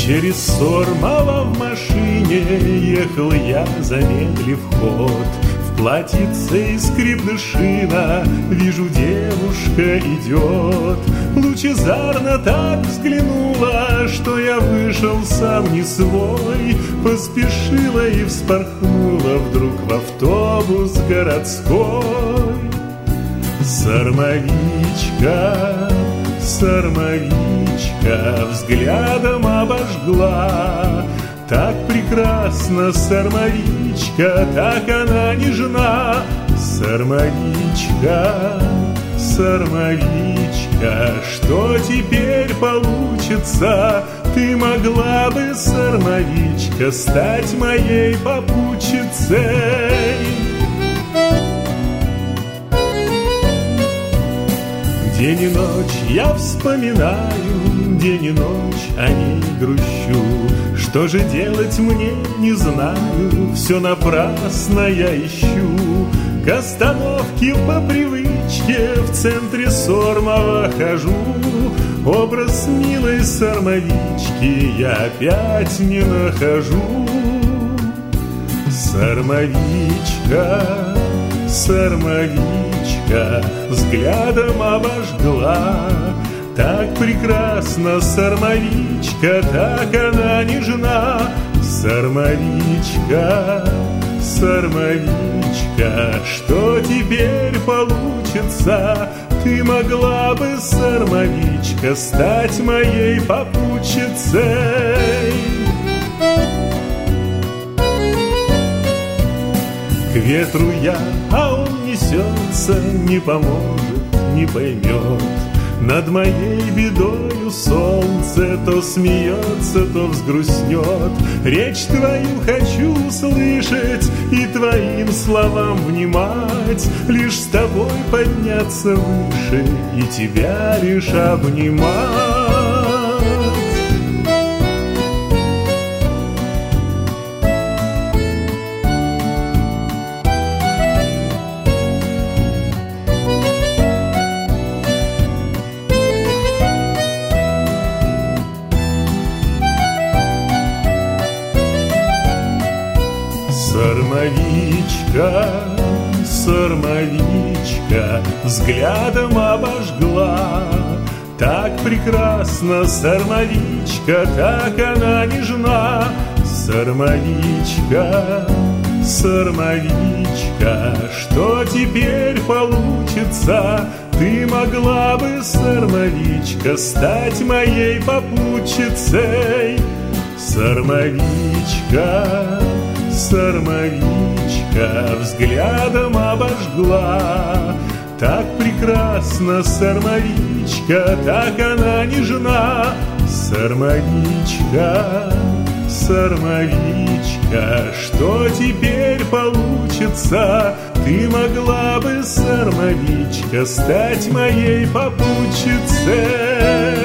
Через Сормово в машине ехал я, замедлив ход. В платьице из крепдышина вижу, девушка идет. Лучезарно так взглянула, что я вышел сам не свой. Поспешила и вспорхнула вдруг в автобус городской. Сормовичка, сормовичка взглядом обожгла. Так прекрасна сормовичка, так она нежна. Сормовичка, сормовичка, что теперь получится? Ты могла бы, сормовичка, стать моей попутчицей. День и ночь я вспоминаю, день и ночь о ней грущу. Что же делать мне, не знаю, все напрасно я ищу. К остановке по привычке в центре Сормова хожу. Образ милой сормовички я опять не нахожу. Сормовичка, сормовичка взглядом обожгла. Так прекрасна сормовичка, так она нежна. Сормовичка, сормовичка, что теперь получится? Ты могла бы, сормовичка, стать моей попутчицей. К ветру я, а он несется, не поможет, не поймет. Над моей бедою солнце то смеется, то взгрустнет. Речь твою хочу слышать и твоим словам внимать. Лишь с тобой подняться выше и тебя лишь обнимать. Сормовичка, сормовичка взглядом обожгла. Так прекрасна сормовичка, так она нежна. Сормовичка, сормовичка, что теперь получится? Ты могла бы, сормовичка, стать моей попутчицей. Сормовичка, сормовичка взглядом обожгла. Так прекрасна сормовичка, так она нежна. Сормовичка, сормовичка, что теперь получится? Ты могла бы, сормовичка, стать моей попутчицей.